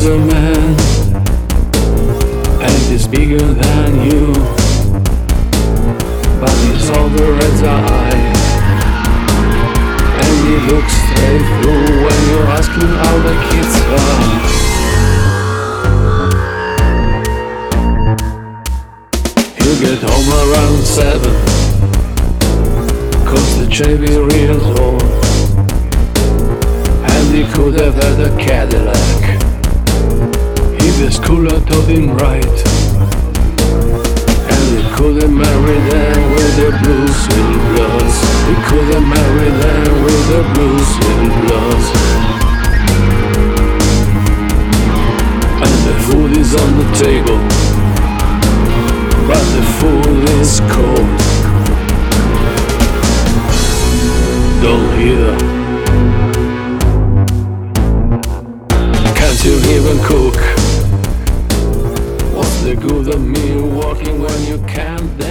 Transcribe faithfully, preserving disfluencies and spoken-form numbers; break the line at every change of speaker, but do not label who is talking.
a man, and he's bigger than you, but he's older as I, and he looks straight through when you ask him how the kids are. He'll get home around seven, cause the J V reels on, and he could have had a Cadillac if the school had taught him right, and he could have married them with the blue sweet bloods. He could have married them with the blue sweet bloods. And the food is on the table, but the food is cold. Don't hear. Can't you even cook? What's the good of me walking when you can't